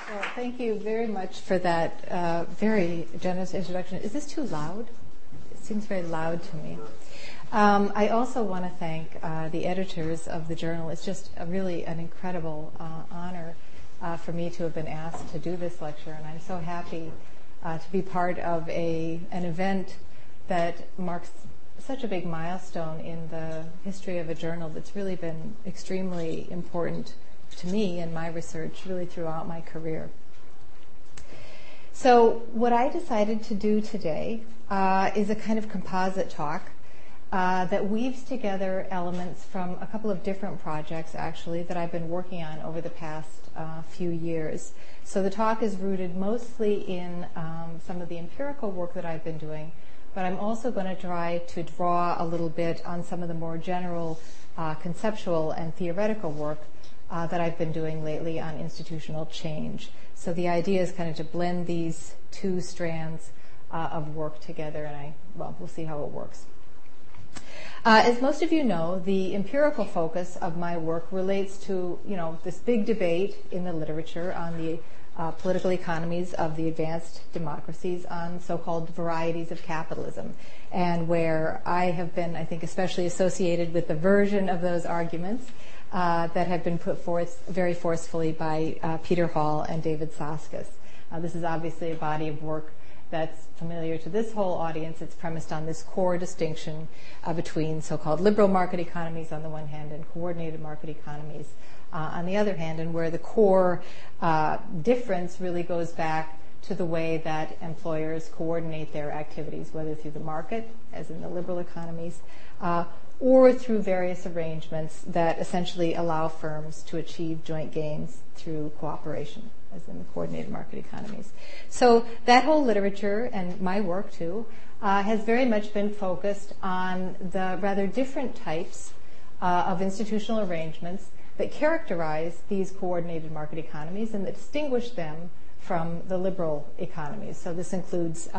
Well, thank you very much for that very generous introduction. Is this too loud? It seems very loud to me. I also want to thank the editors of the journal. It's just really an incredible honor for me to have been asked to do this lecture, and I'm so happy to be part of an event that marks such a big milestone in the history of a journal that's really been extremely important to me and my research really throughout my career. So what I decided to do today is a kind of composite talk that weaves together elements from a couple of different projects, actually, that I've been working on over the past few years. So the talk is rooted mostly in some of the empirical work that I've been doing, but I'm also going to try to draw a little bit on some of the more general conceptual and theoretical work that I've been doing lately on institutional change. So the idea is kind of to blend these two strands of work together, and we'll see how it works. As most of you know, the empirical focus of my work relates to, this big debate in the literature on the political economies of the advanced democracies on so-called varieties of capitalism, and where I have been, I think, especially associated with the version of those arguments that have been put forth very forcefully by Peter Hall and David Soskus. This is obviously a body of work that's familiar to this whole audience. It's premised on this core distinction between so-called liberal market economies on the one hand and coordinated market economies on the other hand, and where the core difference really goes back to the way that employers coordinate their activities, whether through the market, as in the liberal economies, or through various arrangements that essentially allow firms to achieve joint gains through cooperation, as in the coordinated market economies. So that whole literature, and my work too, has very much been focused on the rather different types of institutional arrangements that characterize these coordinated market economies and that distinguish them from the liberal economies. So this includes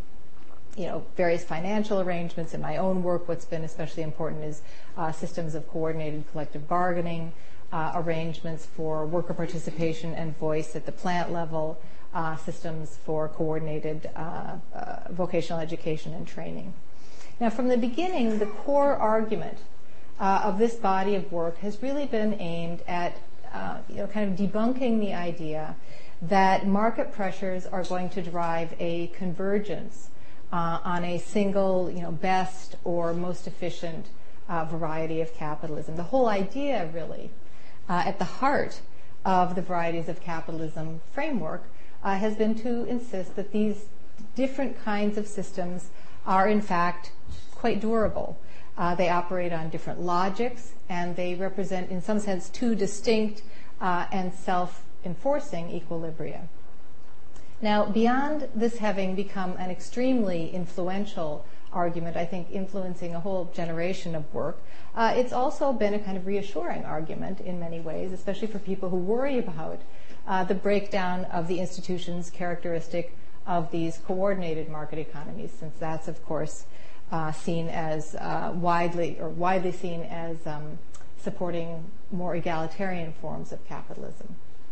various financial arrangements. In my own work, what's been especially important is systems of coordinated collective bargaining, arrangements for worker participation and voice at the plant level, systems for coordinated vocational education and training. Now, from the beginning, the core argument of this body of work has really been aimed at kind of debunking the idea that market pressures are going to drive a convergence on a single, best or most efficient variety of capitalism. The whole idea, really, at the heart of the varieties of capitalism framework has been to insist that these different kinds of systems are, in fact, quite durable. They operate on different logics, and they represent, in some sense, two distinct and self-enforcing equilibria. Now, beyond this having become an extremely influential argument, I think influencing a whole generation of work, it's also been a kind of reassuring argument in many ways, especially for people who worry about the breakdown of the institutions characteristic of these coordinated market economies, since that's, of course, seen as widely seen as supporting more egalitarian forms of capitalism.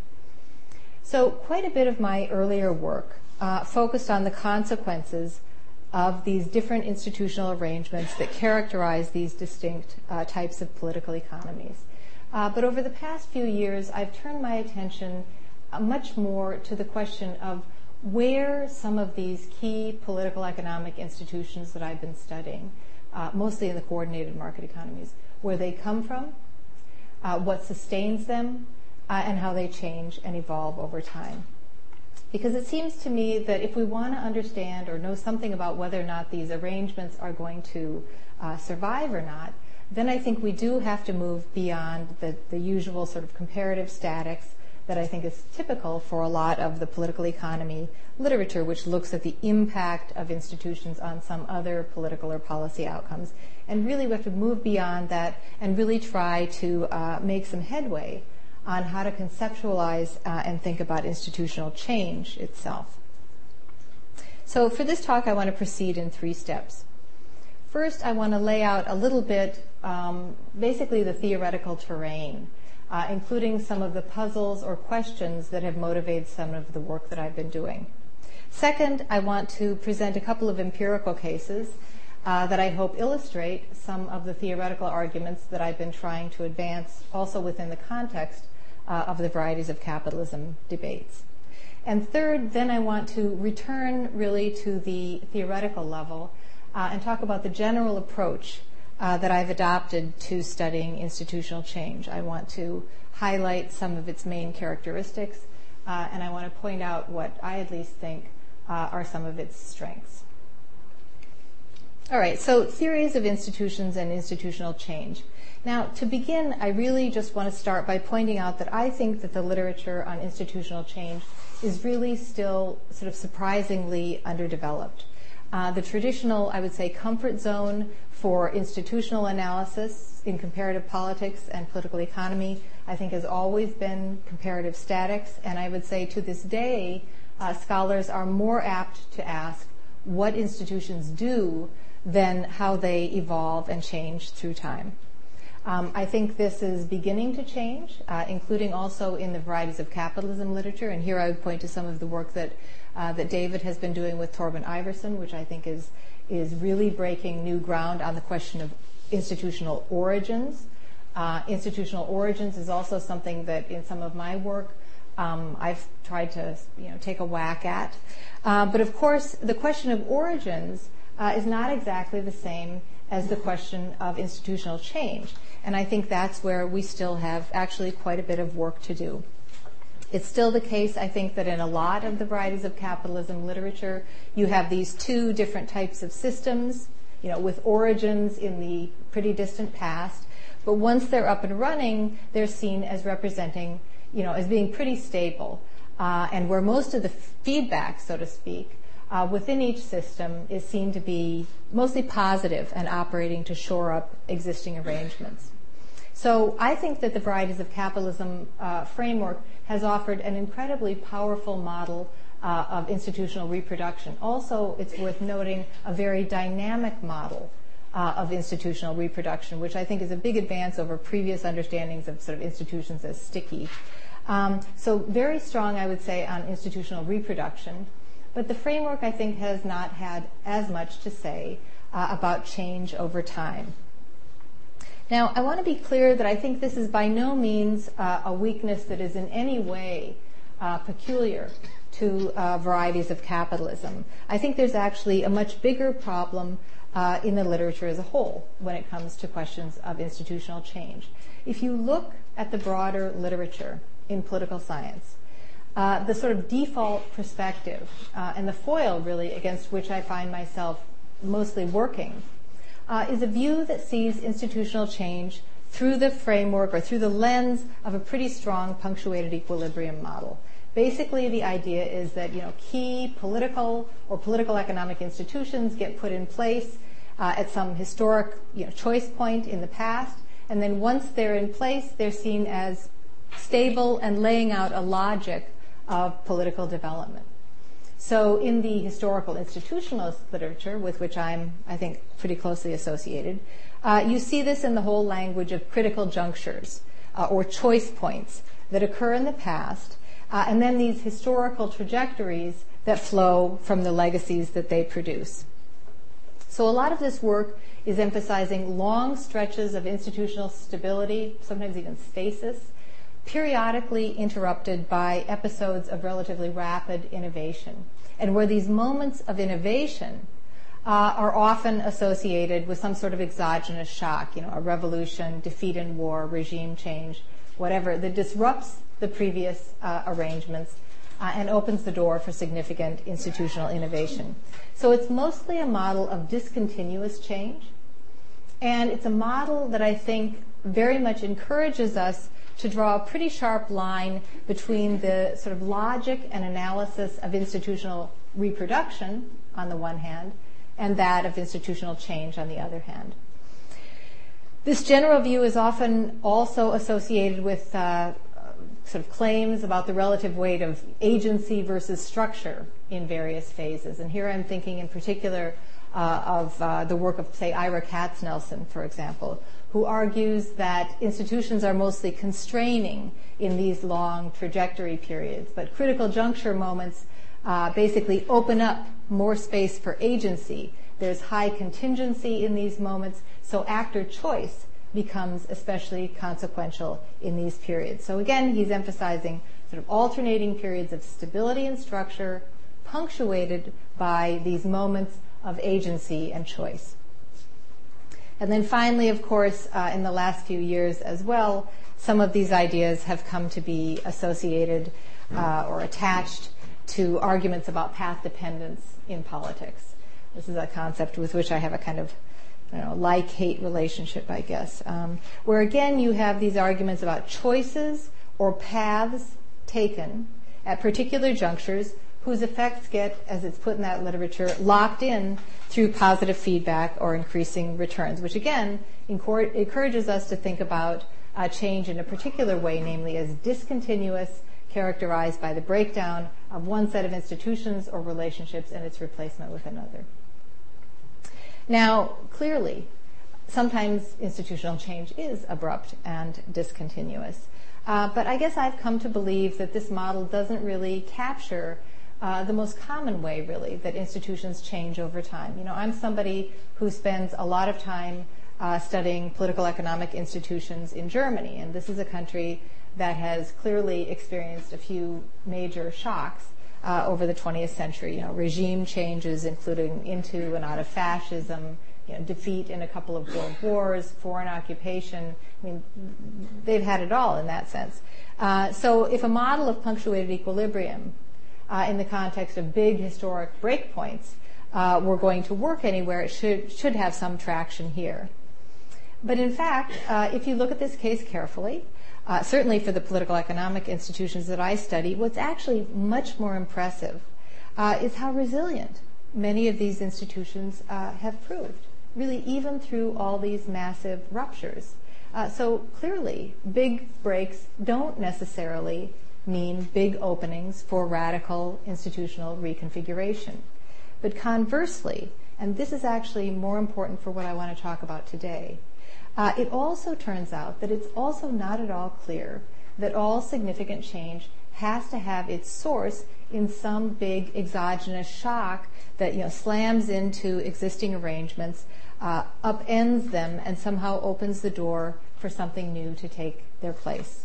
So quite a bit of my earlier work focused on the consequences of these different institutional arrangements that characterize these distinct types of political economies. But over the past few years, I've turned my attention much more to the question of where some of these key political economic institutions that I've been studying, mostly in the coordinated market economies, where they come from, what sustains them, and how they change and evolve over time. Because it seems to me that if we want to understand or know something about whether or not these arrangements are going to survive or not, then I think we do have to move beyond the usual sort of comparative statics that I think is typical for a lot of the political economy literature, which looks at the impact of institutions on some other political or policy outcomes. And really we have to move beyond that and really try to make some headway on how to conceptualize and think about institutional change itself. So for this talk, I want to proceed in 3 steps. First, I want to lay out a little bit, basically the theoretical terrain including some of the puzzles or questions that have motivated some of the work that I've been doing. Second, I want to present a couple of empirical cases that I hope illustrate some of the theoretical arguments that I've been trying to advance also within the context of the varieties of capitalism debates. And third, then I want to return really to the theoretical level and talk about the general approach that I've adopted to studying institutional change. I want to highlight some of its main characteristics, and I want to point out what I at least think are some of its strengths. All right, so theories of institutions and institutional change. Now, to begin, I really just want to start by pointing out that I think that the literature on institutional change is really still sort of surprisingly underdeveloped. The traditional, I would say, comfort zone for institutional analysis in comparative politics and political economy, I think, has always been comparative statics, and I would say to this day, scholars are more apt to ask what institutions do than how they evolve and change through time. I think this is beginning to change, including also in the varieties of capitalism literature. And here I would point to some of the work that David has been doing with Torben Iversen, which I think is really breaking new ground on the question of institutional origins. Institutional origins is also something that in some of my work I've tried to take a whack at. But of course, the question of origins is not exactly the same as the question of institutional change. And I think that's where we still have actually quite a bit of work to do. It's still the case, I think, that in a lot of the varieties of capitalism literature, you have these two different types of systems, with origins in the pretty distant past. But once they're up and running, they're seen as representing, as being pretty stable. And where most of the feedback, so to speak, within each system is seen to be mostly positive and operating to shore up existing arrangements. So I think that the varieties of capitalism framework has offered an incredibly powerful model of institutional reproduction. Also, it's worth noting a very dynamic model of institutional reproduction, which I think is a big advance over previous understandings of sort of institutions as sticky. So very strong, I would say, on institutional reproduction. But the framework, I think, has not had as much to say about change over time. Now, I want to be clear that I think this is by no means a weakness that is in any way peculiar to varieties of capitalism. I think there's actually a much bigger problem in the literature as a whole when it comes to questions of institutional change. If you look at the broader literature in political science, the sort of default perspective and the foil, really, against which I find myself mostly working is a view that sees institutional change through the framework or through the lens of a pretty strong punctuated equilibrium model. Basically, the idea is that key political or political economic institutions get put in place at some historic choice point in the past, and then once they're in place, they're seen as stable and laying out a logic of political development. So in the historical institutionalist literature, with which I'm, I think, pretty closely associated, you see this in the whole language of critical junctures or choice points that occur in the past, and then these historical trajectories that flow from the legacies that they produce. So a lot of this work is emphasizing long stretches of institutional stability, sometimes even stasis, periodically interrupted by episodes of relatively rapid innovation, and where these moments of innovation are often associated with some sort of exogenous shock, a revolution, defeat in war, regime change, whatever, that disrupts the previous arrangements and opens the door for significant institutional innovation. So it's mostly a model of discontinuous change, and it's a model that I think very much encourages us to draw a pretty sharp line between the sort of logic and analysis of institutional reproduction on the one hand and that of institutional change on the other hand. This general view is often also associated with sort of claims about the relative weight of agency versus structure in various phases. And here I'm thinking in particular the work of, say, Ira Katznelson, for example, who argues that institutions are mostly constraining in these long trajectory periods, but critical juncture moments basically open up more space for agency. There's high contingency in these moments, so actor choice becomes especially consequential in these periods. So again, he's emphasizing sort of alternating periods of stability and structure punctuated by these moments of agency and choice. And then finally, of course, in the last few years as well, some of these ideas have come to be associated or attached to arguments about path dependence in politics. This is a concept with which I have a kind of like-hate relationship, I guess, where again you have these arguments about choices or paths taken at particular junctures whose effects get, as it's put in that literature, locked in through positive feedback or increasing returns, which again encourages us to think about change in a particular way, namely as discontinuous, characterized by the breakdown of one set of institutions or relationships and its replacement with another. Now, clearly, sometimes institutional change is abrupt and discontinuous. But I guess I've come to believe that this model doesn't really capture the most common way, really, that institutions change over time. I'm somebody who spends a lot of time studying political economic institutions in Germany, and this is a country that has clearly experienced a few major shocks over the 20th century. Regime changes, including into and out of fascism, defeat in a couple of world wars, foreign occupation. I mean, they've had it all in that sense. So if a model of punctuated equilibrium in the context of big historic breakpoints were going to work anywhere, it should have some traction here. But in fact, if you look at this case carefully, certainly for the political economic institutions that I study, what's actually much more impressive is how resilient many of these institutions have proved, really even through all these massive ruptures. So clearly, big breaks don't necessarily mean big openings for radical institutional reconfiguration. But conversely, and this is actually more important for what I want to talk about today, it also turns out that it's also not at all clear that all significant change has to have its source in some big exogenous shock that slams into existing arrangements, upends them, and somehow opens the door for something new to take their place.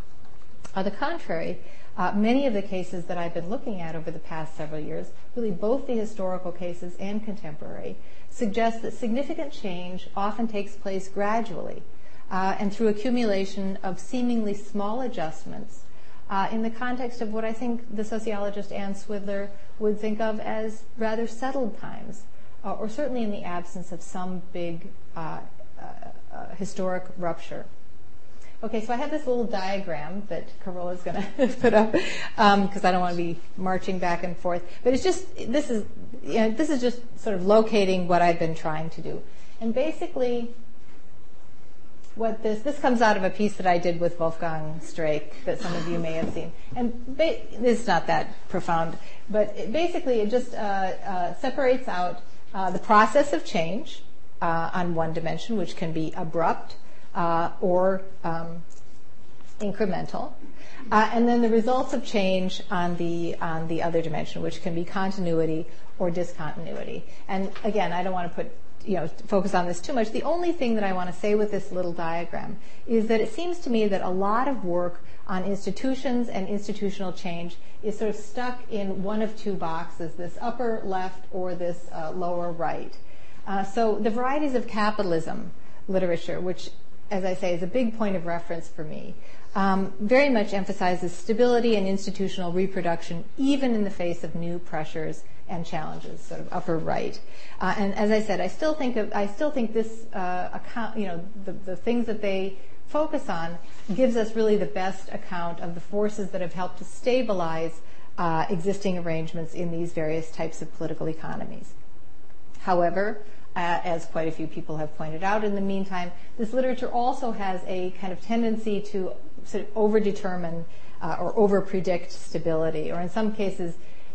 On the contrary, many of the cases that I've been looking at over the past several years, really both the historical cases and contemporary, suggest that significant change often takes place gradually and through accumulation of seemingly small adjustments in the context of what I think the sociologist Ann Swidler would think of as rather settled times, or certainly in the absence of some big historic rupture. Okay, so I have this little diagram that Carola's going to put up because I don't want to be marching back and forth. But it's just this is just sort of locating what I've been trying to do. And basically, what this comes out of a piece that I did with Wolfgang Streeck that some of you may have seen. And it's not that profound, but it just separates out the process of change on one dimension, which can be abrupt, or incremental, and then the results of change on the other dimension, which can be continuity or discontinuity. And again, I don't want to focus on this too much. The only thing that I want to say with this little diagram is that it seems to me that a lot of work on institutions and institutional change is sort of stuck in one of two boxes, this upper left or this lower right. So the varieties of capitalism literature, which, as I say, is a big point of reference for me, very much emphasizes stability and institutional reproduction, even in the face of new pressures and challenges, sort of upper right. And as I said, I still think this account, the things that they focus on, gives us really the best account of the forces that have helped to stabilize existing arrangements in these various types of political economies. However, as quite a few people have pointed out in the meantime, this literature also has a kind of tendency to sort of overdetermine or overpredict stability, or in some cases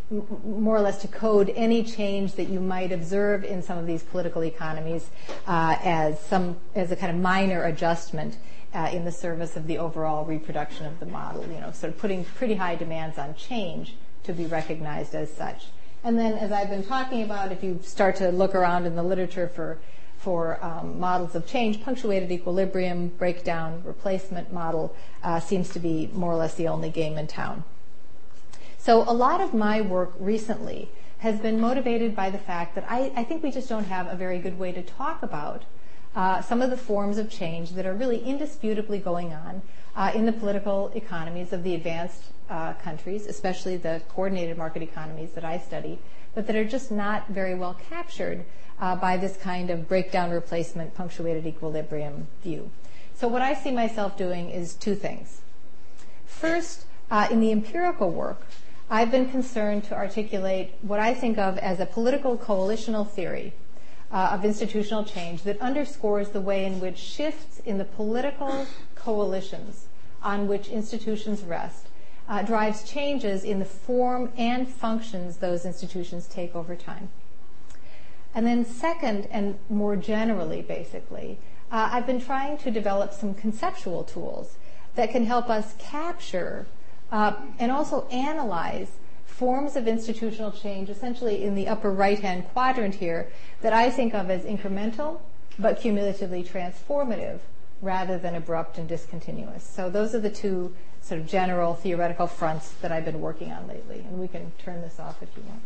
more or less to code any change that you might observe in some of these political economies as a kind of minor adjustment in the service of the overall reproduction of the model, sort of putting pretty high demands on change to be recognized as such. And then, as I've been talking about, if you start to look around in the literature for models of change, punctuated equilibrium, breakdown, replacement model seems to be more or less the only game in town. So a lot of my work recently has been motivated by the fact that I think we just don't have a very good way to talk about some of the forms of change that are really indisputably going on in the political economies of the advanced countries, especially the coordinated market economies that I study, but that are just not very well captured by this kind of breakdown replacement punctuated equilibrium view. So what I see myself doing is two things. First, in the empirical work, I've been concerned to articulate what I think of as a political coalitional theory of institutional change that underscores the way in which shifts in the political coalitions on which institutions rest drives changes in the form and functions those institutions take over time. And then second, and more generally, basically, I've been trying to develop some conceptual tools that can help us capture and also analyze forms of institutional change, essentially in the upper right-hand quadrant here, that I think of as incremental but cumulatively transformative rather than abrupt and discontinuous. So those are the two sort of general theoretical fronts that I've been working on lately, and we can turn this off if you want.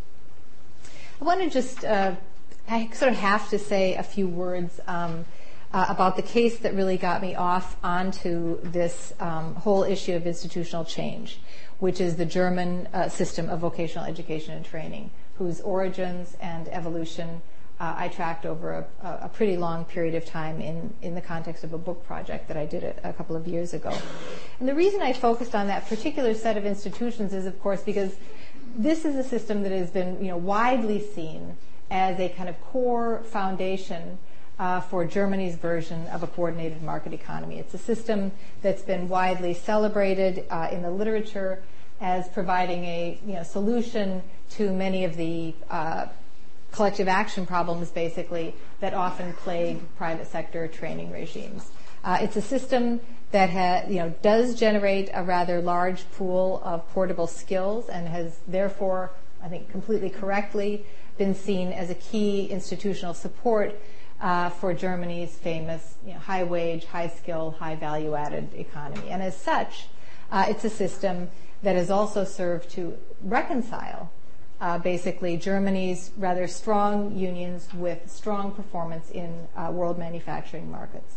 I want to just, I sort of have to say a few words about the case that really got me off onto this whole issue of institutional change, which is the German system of vocational education and training, whose origins and evolution I tracked over a pretty long period of time in the context of a book project that I did a couple of years ago. And the reason I focused on that particular set of institutions is, of course, because this is a system that has been widely seen as a kind of core foundation for Germany's version of a coordinated market economy. It's a system that's been widely celebrated in the literature as providing a solution to many of the collective action problems, basically, that often plague private sector training regimes. It's a system that does generate a rather large pool of portable skills and has therefore, I think completely correctly, been seen as a key institutional support for Germany's famous high-wage, high-skill, high-value-added economy. And as such, it's a system that has also served to reconcile basically Germany's rather strong unions with strong performance in world manufacturing markets.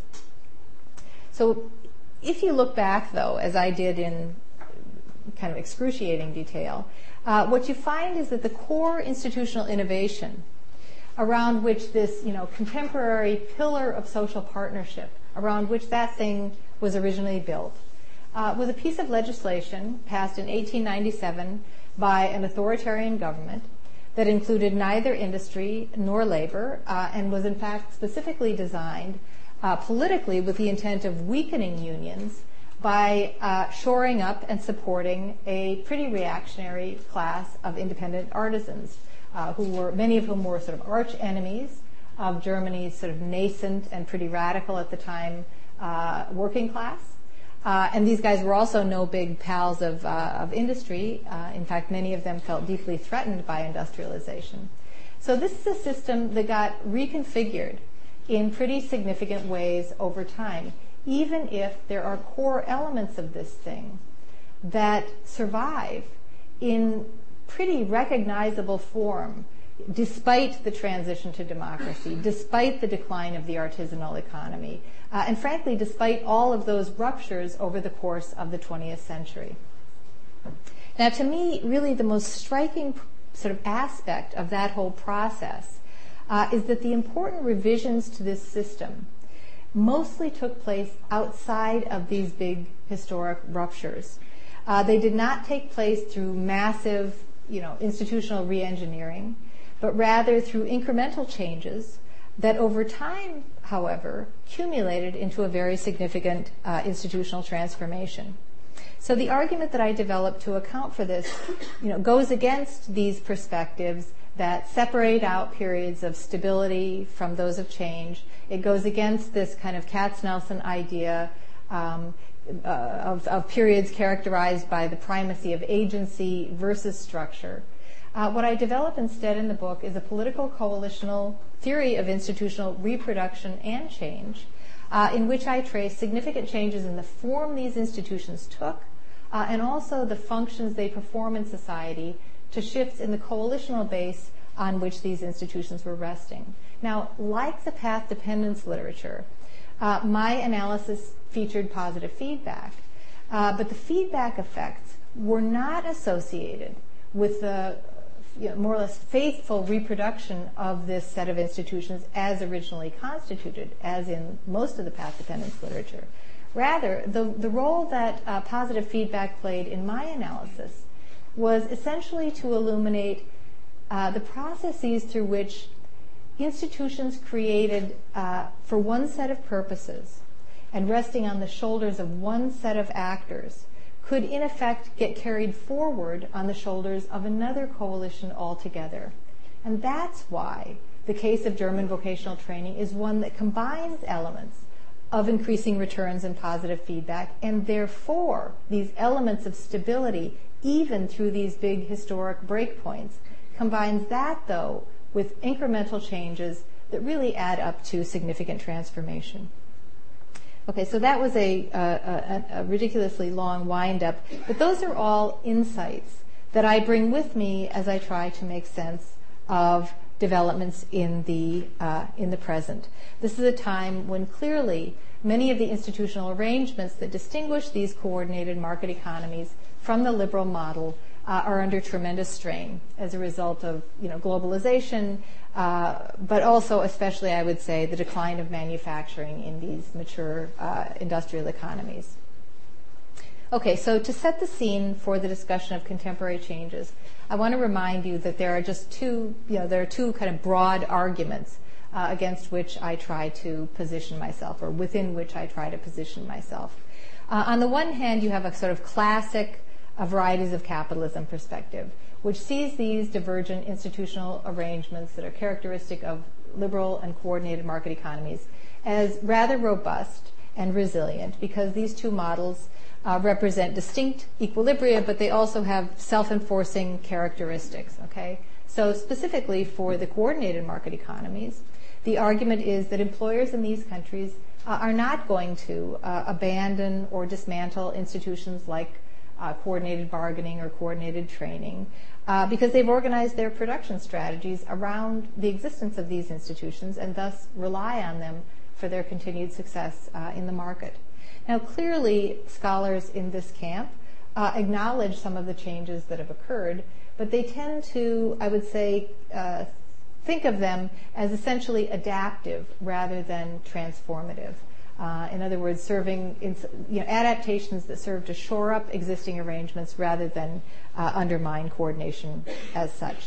So if you look back, though, as I did in kind of excruciating detail, what you find is that the core institutional innovation around which this contemporary pillar of social partnership, around which that thing was originally built, was a piece of legislation passed in 1897 by an authoritarian government that included neither industry nor labor and was in fact specifically designed politically with the intent of weakening unions by shoring up and supporting a pretty reactionary class of independent artisans, many of whom were sort of arch enemies of Germany's sort of nascent and pretty radical at the time working class. And these guys were also no big pals of industry. In fact, many of them felt deeply threatened by industrialization. So this is a system that got reconfigured in pretty significant ways over time, even if there are core elements of this thing that survive in pretty recognizable form, despite the transition to democracy, despite the decline of the artisanal economy, and frankly, despite all of those ruptures over the course of the 20th century. Now, to me, really the most striking sort of aspect of that whole process is that the important revisions to this system mostly took place outside of these big historic ruptures. They did not take place through massive, institutional reengineering, but rather through incremental changes that over time, however, accumulated into a very significant institutional transformation. So the argument that I developed to account for this, goes against these perspectives that separate out periods of stability from those of change. It goes against this kind of Katznelson idea of periods characterized by the primacy of agency versus structure. What I develop instead in the book is a political coalitional theory of institutional reproduction and change, in which I trace significant changes in the form these institutions took, and also the functions they perform in society, to shifts in the coalitional base on which these institutions were resting. Now, like the path dependence literature, my analysis featured positive feedback, but the feedback effects were not associated with the more or less faithful reproduction of this set of institutions as originally constituted, as in most of the path dependence literature. Rather, the role that positive feedback played in my analysis was essentially to illuminate the processes through which institutions created for one set of purposes and resting on the shoulders of one set of actors could in effect get carried forward on the shoulders of another coalition altogether. And that's why the case of German vocational training is one that combines elements of increasing returns and positive feedback, and therefore these elements of stability, even through these big historic breakpoints, combines that, though, with incremental changes that really add up to significant transformation. Okay, so that was a ridiculously long wind-up, but those are all insights that I bring with me as I try to make sense of developments in the present. This is a time when clearly many of the institutional arrangements that distinguish these coordinated market economies from the liberal model are under tremendous strain as a result of globalization, but also especially, I would say, the decline of manufacturing in these mature industrial economies. Okay, so to set the scene for the discussion of contemporary changes, I want to remind you that there are just two kind of broad arguments against which I try to position myself, or within which I try to position myself. On the one hand, you have a sort of classic varieties of capitalism perspective, which sees these divergent institutional arrangements that are characteristic of liberal and coordinated market economies as rather robust and resilient, because these two models represent distinct equilibria, but they also have self-enforcing characteristics. Okay, so specifically for the coordinated market economies, the argument is that employers in these countries are not going to abandon or dismantle institutions like coordinated bargaining or coordinated training, because they've organized their production strategies around the existence of these institutions and thus rely on them for their continued success in the market. Now, clearly, scholars in this camp acknowledge some of the changes that have occurred, but they tend to, I would say, think of them as essentially adaptive rather than transformative. In other words, serving adaptations that serve to shore up existing arrangements rather than undermine coordination as such.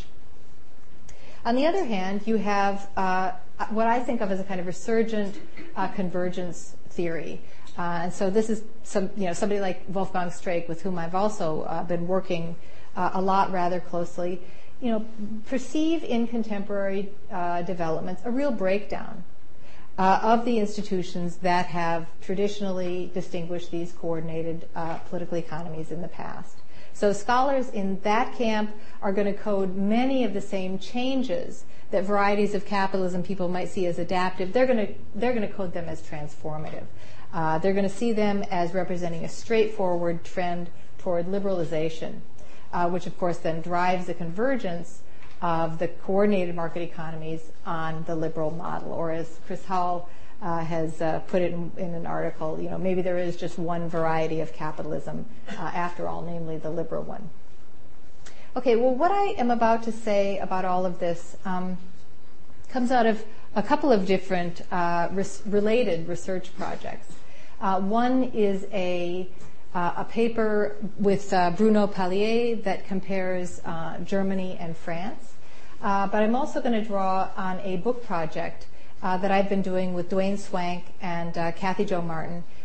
On the other hand, you have what I think of as a kind of resurgent convergence theory. And so this is somebody like Wolfgang Streeck, with whom I've also been working a lot rather closely, perceive in contemporary developments a real breakdown of the institutions that have traditionally distinguished these coordinated political economies in the past. So scholars in that camp are going to code many of the same changes that varieties of capitalism people might see as adaptive. They're going to code them as transformative. They're going to see them as representing a straightforward trend toward liberalization, which of course then drives the convergence of the coordinated market economies on the liberal model, or as Chris Howell has put it in an article, maybe there is just one variety of capitalism after all, namely the liberal one. Okay, well, what I am about to say about all of this comes out of a couple of different related research projects. One is a paper with Bruno Pallier that compares Germany and France. But I'm also going to draw on a book project that I've been doing with Dwayne Swank and Kathy Jo Martin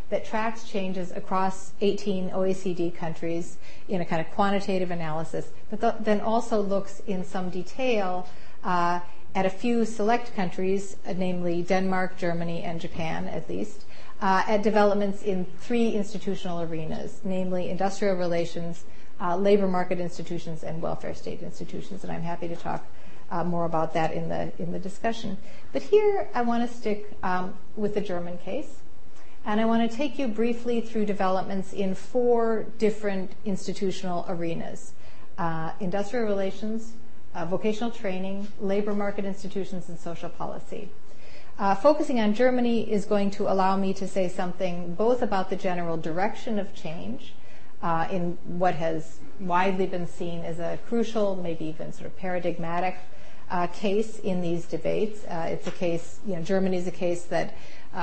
that tracks changes across 18 OECD countries in a kind of quantitative analysis, but then also looks in some detail at a few select countries, namely Denmark, Germany, and Japan at least, at developments in 3 institutional arenas, namely industrial relations, labor market institutions, and welfare state institutions. And I'm happy to talk more about that in the discussion. But here I want to stick with the German case. And I want to take you briefly through developments in 4 different institutional arenas: industrial relations, vocational training, labor market institutions, and social policy. Focusing on Germany is going to allow me to say something both about the general direction of change in what has widely been seen as a crucial, maybe even sort of paradigmatic case in these debates. It's a case, Germany is a case that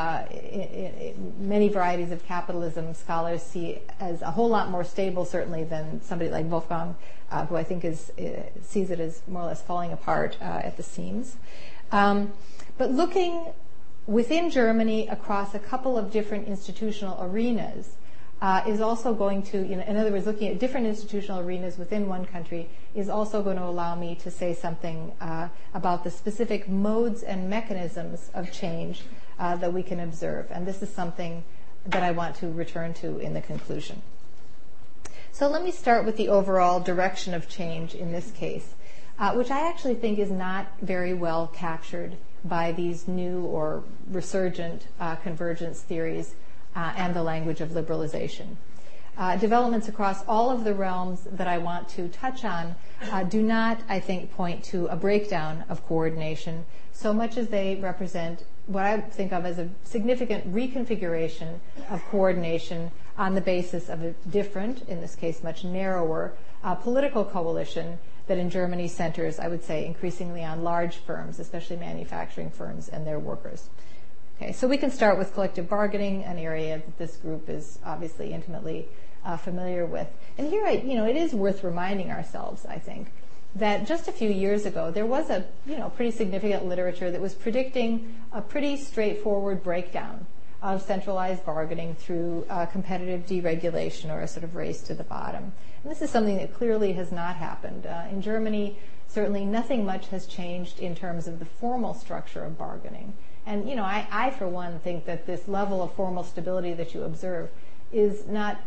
many varieties of capitalism scholars see as a whole lot more stable, certainly, than somebody like Wolfgang, who I think sees it as more or less falling apart at the seams. But looking within Germany across a couple of different institutional arenas is also going to, in other words, looking at different institutional arenas within one country is also going to allow me to say something about the specific modes and mechanisms of change that we can observe. And this is something that I want to return to in the conclusion. So let me start with the overall direction of change in this case, which I actually think is not very well captured by these new or resurgent convergence theories and the language of liberalization. Developments across all of the realms that I want to touch on do not, I think, point to a breakdown of coordination so much as they represent what I think of as a significant reconfiguration of coordination on the basis of a different, in this case much narrower, political coalition that in Germany centers, I would say, increasingly on large firms, especially manufacturing firms and their workers. Okay, so we can start with collective bargaining, an area that this group is obviously intimately familiar with. And here, it is worth reminding ourselves, I think, that just a few years ago there was a pretty significant literature that was predicting a pretty straightforward breakdown of centralized bargaining through competitive deregulation or a sort of race to the bottom. And this is something that clearly has not happened. In Germany, certainly nothing much has changed in terms of the formal structure of bargaining. And I for one think that this level of formal stability that you observe is not,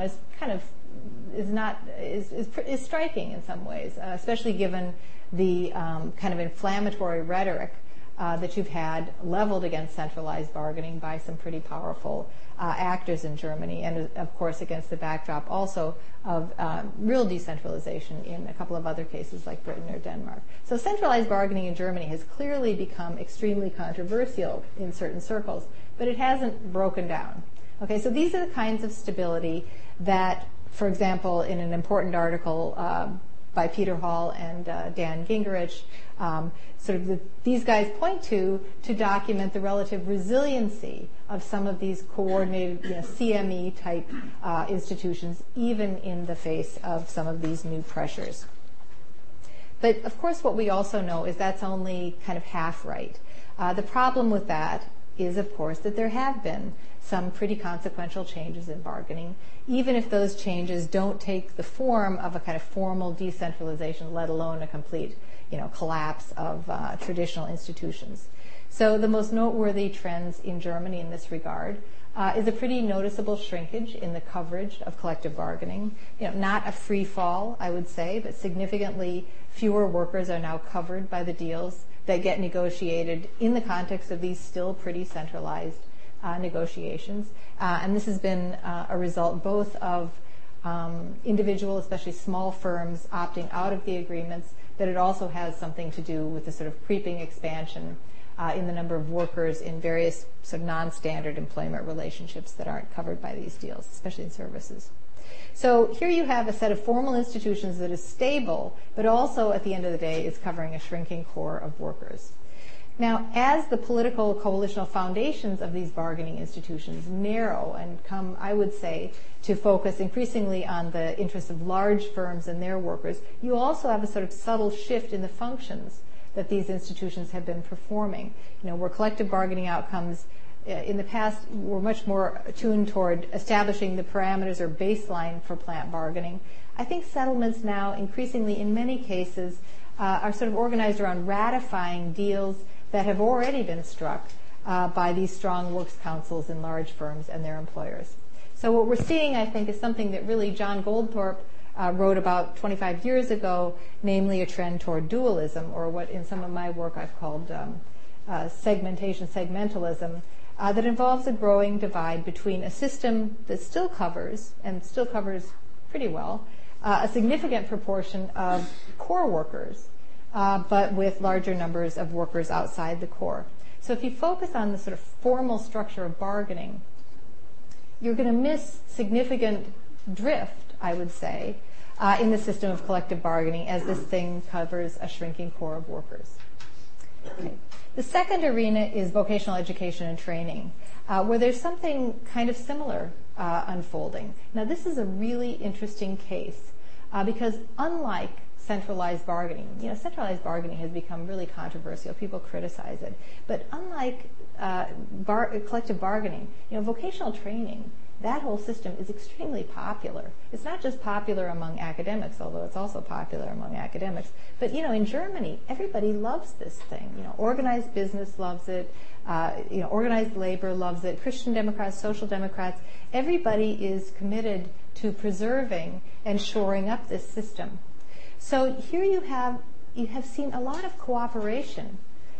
is striking in some ways, especially given the kind of inflammatory rhetoric that you've had leveled against centralized bargaining by some pretty powerful actors in Germany, and of course against the backdrop also of real decentralization in a couple of other cases like Britain or Denmark. So centralized bargaining in Germany has clearly become extremely controversial in certain circles, but it hasn't broken down. Okay, so these are the kinds of stability that, for example, in an important article by Peter Hall and Dan Gingerich, these guys point to document the relative resiliency of some of these coordinated CME-type institutions, even in the face of some of these new pressures. But, of course, what we also know is that's only kind of half right. The problem with that is, of course, that there have been some pretty consequential changes in bargaining, even if those changes don't take the form of a kind of formal decentralization, let alone a complete collapse of traditional institutions. So the most noteworthy trends in Germany in this regard is a pretty noticeable shrinkage in the coverage of collective bargaining. Not a free fall, I would say, but significantly fewer workers are now covered by the deals that get negotiated in the context of these still pretty centralized negotiations. And this has been a result both of individual, especially small firms, opting out of the agreements, but it also has something to do with the sort of creeping expansion in the number of workers in various sort of non-standard employment relationships that aren't covered by these deals, especially in services. So here you have a set of formal institutions that is stable, but also at the end of the day is covering a shrinking core of workers. Now, as the political coalitional foundations of these bargaining institutions narrow and come, I would say, to focus increasingly on the interests of large firms and their workers, you also have a sort of subtle shift in the functions that these institutions have been performing. Where collective bargaining outcomes in the past were much more attuned toward establishing the parameters or baseline for plant bargaining. I think settlements now increasingly in many cases are sort of organized around ratifying deals that have already been struck by these strong works councils in large firms and their employers. So what we're seeing, I think, is something that really John Goldthorpe wrote about 25 years ago, namely a trend toward dualism, or what in some of my work I've called segmentalism, that involves a growing divide between a system that still covers, and still covers pretty well, a significant proportion of core workers, but with larger numbers of workers outside the core. So if you focus on the sort of formal structure of bargaining, you're going to miss significant drift, I would say, in the system of collective bargaining as this thing covers a shrinking core of workers. Okay. The second arena is vocational education and training, where there's something kind of similar unfolding. Now, this is a really interesting case because unlike centralized bargaining, centralized bargaining has become really controversial. People criticize it. But unlike collective bargaining, vocational training, that whole system is extremely popular. It's not just popular among academics, although it's also popular among academics. But, in Germany, everybody loves this thing. Organized business loves it. Organized labor loves it. Christian Democrats, Social Democrats, everybody is committed to preserving and shoring up this system. So here you have seen a lot of cooperation,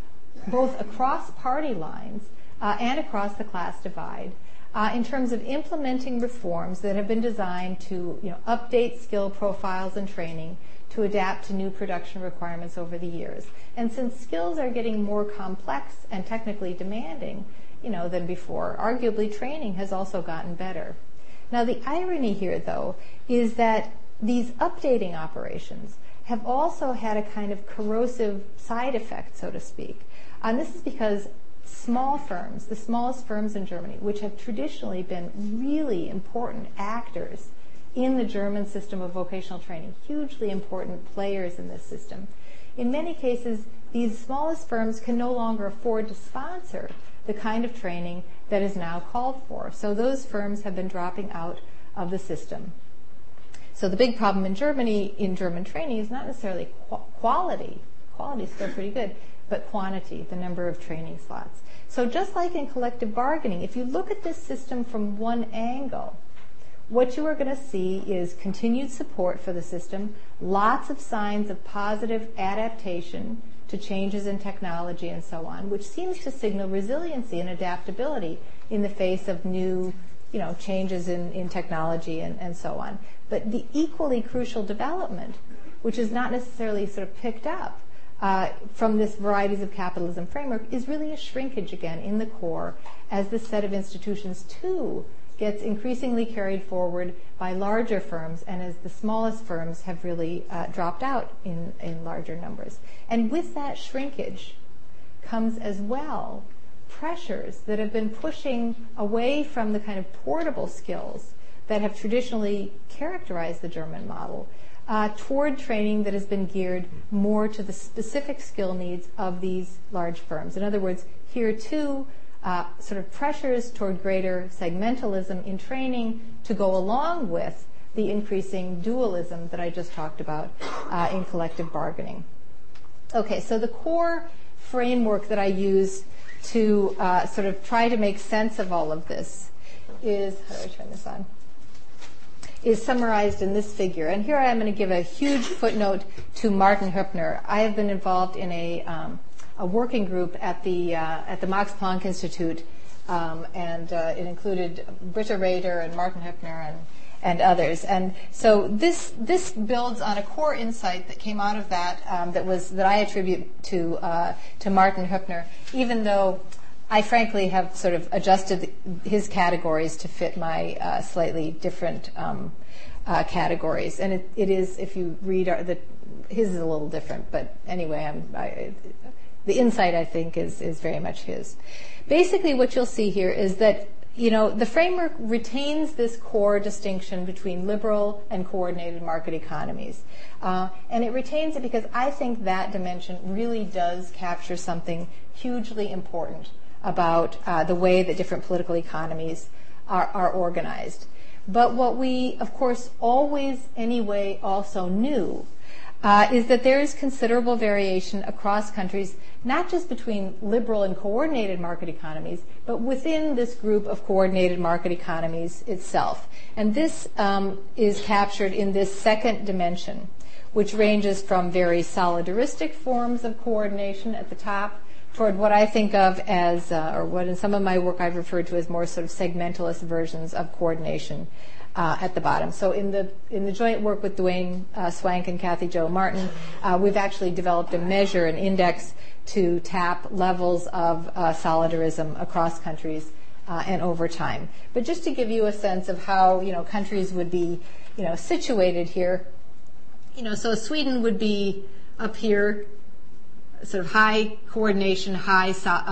both across party lines and across the class divide, in terms of implementing reforms that have been designed to update skill profiles and training to adapt to new production requirements over the years. And since skills are getting more complex and technically demanding, than before, arguably training has also gotten better. Now the irony here, though, is that these updating operations have also had a kind of corrosive side effect, so to speak. And this is because small firms, the smallest firms in Germany, which have traditionally been really important actors in the German system of vocational training, hugely important players in this system. In many cases, these smallest firms can no longer afford to sponsor the kind of training that is now called for. So those firms have been dropping out of the system. So the big problem in Germany, in German training, is not necessarily quality. Quality is still pretty good, but quantity, the number of training slots. So just like in collective bargaining, if you look at this system from one angle, what you are going to see is continued support for the system, lots of signs of positive adaptation to changes in technology and so on, which seems to signal resiliency and adaptability in the face of new changes in technology and so on. But the equally crucial development, which is not necessarily sort of picked up from this varieties of capitalism framework, is really a shrinkage again in the core as this set of institutions too gets increasingly carried forward by larger firms and as the smallest firms have really dropped out in larger numbers. And with that shrinkage comes as well pressures that have been pushing away from the kind of portable skills that have traditionally characterized the German model toward training that has been geared more to the specific skill needs of these large firms. In other words, here too, sort of pressures toward greater segmentalism in training to go along with the increasing dualism that I just talked about in collective bargaining. Okay, so the core framework that I use to sort of try to make sense of all of this is, how do I turn this on? Is summarized in this figure. And here I am going to give a huge footnote to Martin Höppner. I have been involved in a working group at the Max Planck Institute, and it included Britta Rader and Martin Höppner and others. And so this builds on a core insight that came out of that that I attribute to Martin Höppner, even though I frankly have sort of adjusted his categories to fit my slightly different categories. And it is, if you read his is a little different, but anyway, the insight, I think, is very much his. Basically, what you'll see here is that the framework retains this core distinction between liberal and coordinated market economies. And it retains it because I think that dimension really does capture something hugely important about the way that different political economies are organized. But what we, of course, always anyway also knew is that there is considerable variation across countries, not just between liberal and coordinated market economies, but within this group of coordinated market economies itself. And this is captured in this second dimension, which ranges from very solidaristic forms of coordination at the top toward what I think of as, or what in some of my work I've referred to as more sort of segmentalist versions of coordination at the bottom. So in the joint work with Duane Swank and Kathy Jo Martin, we've actually developed a measure, an index, to tap levels of solidarism across countries and over time. But just to give you a sense of how countries would be situated here, so Sweden would be up here, sort of high coordination, high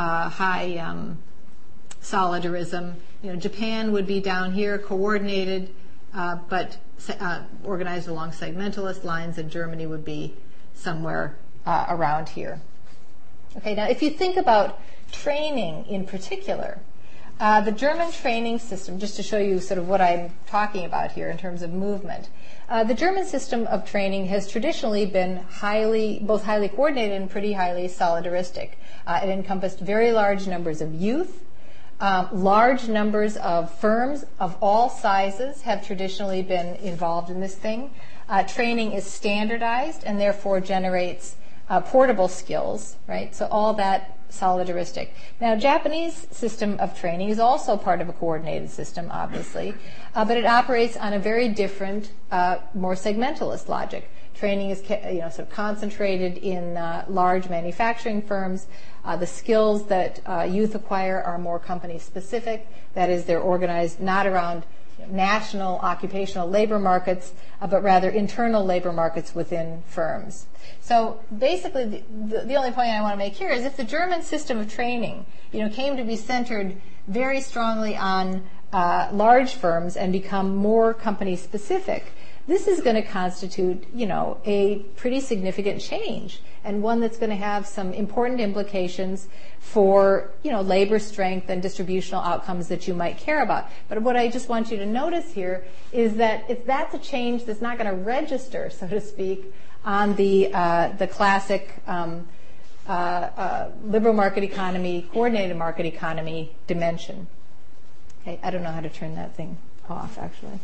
solidarism. Japan would be down here, coordinated, but organized along segmentalist lines, and Germany would be somewhere around here. Okay, now if you think about training in particular, the German training system, just to show you sort of what I'm talking about here in terms of movement, the German system of training has traditionally been both highly coordinated and pretty highly solidaristic. It encompassed very large numbers of youth. Large numbers of firms of all sizes have traditionally been involved in this thing. Training is standardized and therefore generates portable skills, right? So all that solidaristic. Now, Japanese system of training is also part of a coordinated system, obviously, but it operates on a very different, more segmentalist logic. Training is sort of concentrated in large manufacturing firms. The skills that youth acquire are more company specific. That is, they're organized not around national occupational labor markets, but rather internal labor markets within firms. So basically, the only point I want to make here is if the German system of training, came to be centered very strongly on large firms and become more company specific, this is going to constitute, a pretty significant change, and one that's going to have some important implications for, labor strength and distributional outcomes that you might care about. But what I just want you to notice here is that if that's a change that's not going to register, so to speak, on the classic liberal market economy, coordinated market economy dimension. Okay, I don't know how to turn that thing off, actually.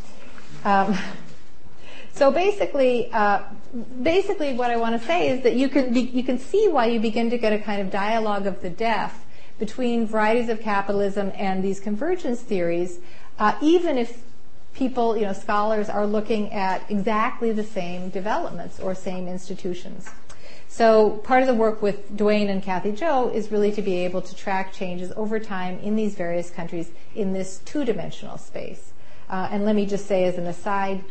So basically, what I want to say is that you can see why you begin to get a kind of dialogue of the deaf between varieties of capitalism and these convergence theories, even if people, scholars are looking at exactly the same developments or same institutions. So part of the work with Duane and Kathy Jo is really to be able to track changes over time in these various countries in this two-dimensional space. And let me just say as an aside,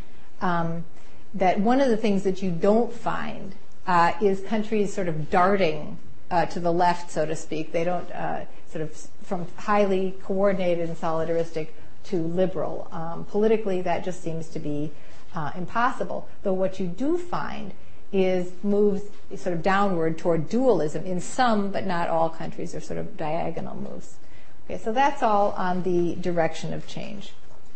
that one of the things that you don't find is countries sort of darting to the left, so to speak. They don't sort of from highly coordinated and solidaristic to liberal. Politically, that just seems to be impossible. Though what you do find is moves sort of downward toward dualism in some, but not all countries, or sort of diagonal moves. Okay, so that's all on the direction of change.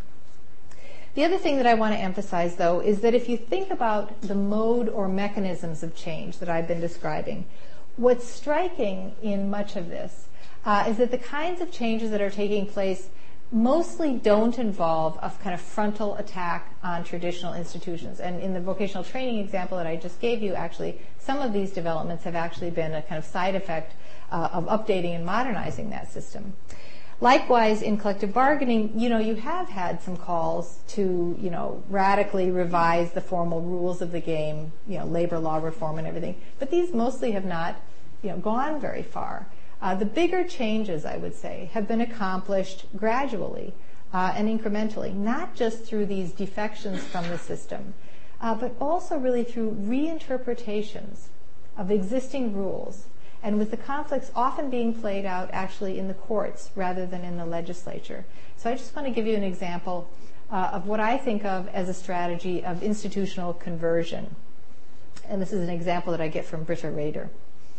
The other thing that I want to emphasize, though, is that if you think about the mode or mechanisms of change that I've been describing, what's striking in much of this is that the kinds of changes that are taking place mostly don't involve a kind of frontal attack on traditional institutions. And in the vocational training example that I just gave you, actually, some of these developments have actually been a kind of side effect of updating and modernizing that system. Likewise, in collective bargaining, you have had some calls to, radically revise the formal rules of the game, labor law reform and everything. But these mostly have not, gone very far. The bigger changes, I would say, have been accomplished gradually and incrementally, not just through these defections from the system, but also really through reinterpretations of existing rules, and with the conflicts often being played out actually in the courts rather than in the legislature. So I just want to give you an example of what I think of as a strategy of institutional conversion. And this is an example that I get from Britta Rader.